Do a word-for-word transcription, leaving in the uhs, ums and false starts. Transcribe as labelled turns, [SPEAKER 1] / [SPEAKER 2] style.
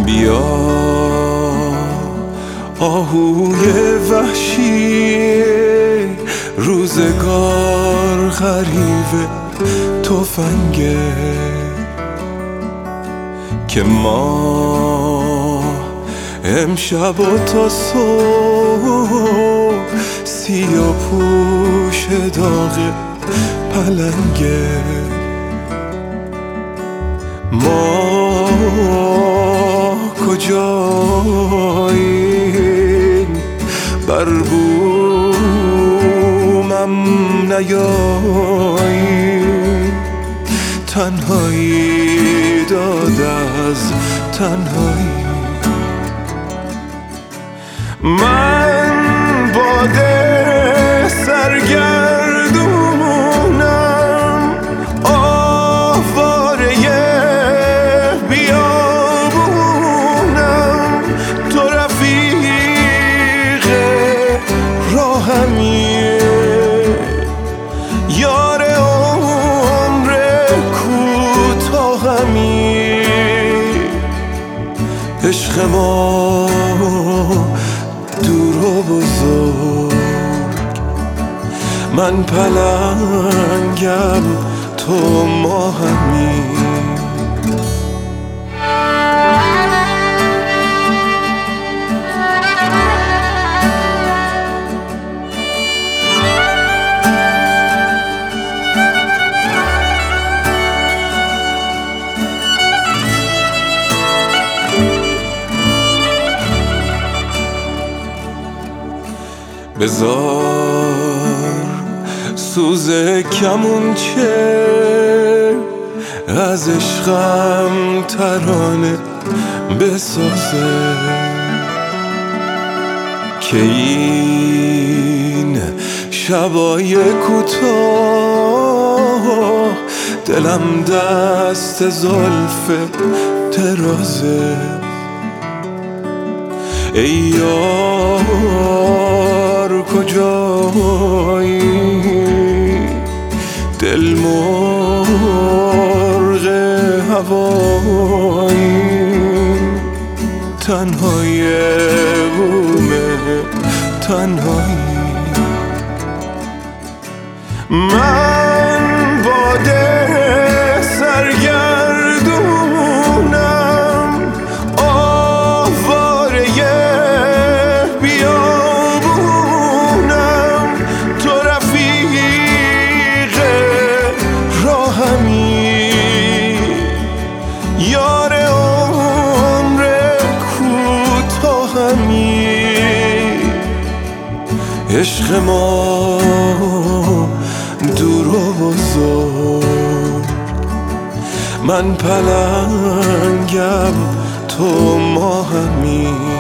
[SPEAKER 1] بیا آهوی وحشی روزگار غریب تفنگه که ما امشب و تا صبح سیاه پوش داغ پلنگه ما کجاییم بر بومم نیاییم تنهایی داد از تنهایی من باده سرگردونم آواره بیابونم تو رفیق راهمیه یار عمر کوتاهمی عشق ما دور و بزرگ من پلنگم تو ماهمی بذار سوز کمونچه از عشقم ترانه بسازه که این شبای کوتاه دلم دست زلف درازه ای یار کجایی دل مرغ هوایی تنهای بومه تنهایی من باده سرگردونم آواره بیابونم تو رفیق راهمی یار عمر کوتاهمی عشق ما دور و بزرگ من پلنگم تو ماهمی